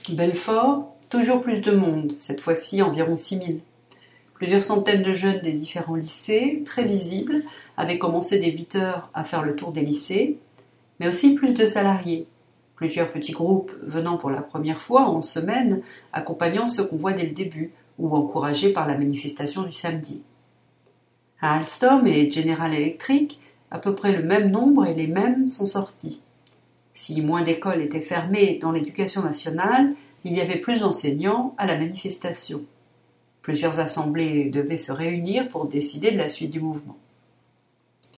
Belfort, toujours plus de monde, cette fois-ci environ 6000. Plusieurs centaines de jeunes des différents lycées, très visibles, avaient commencé dès 8 heures à faire le tour des lycées, mais aussi plus de salariés. Plusieurs petits groupes venant pour la première fois en semaine, accompagnant ce convoi dès le début, ou encouragés par la manifestation du samedi. À Alstom et General Electric, à peu près le même nombre et les mêmes sont sortis. Si moins d'écoles étaient fermées dans l'éducation nationale, il y avait plus d'enseignants à la manifestation. Plusieurs assemblées devaient se réunir pour décider de la suite du mouvement.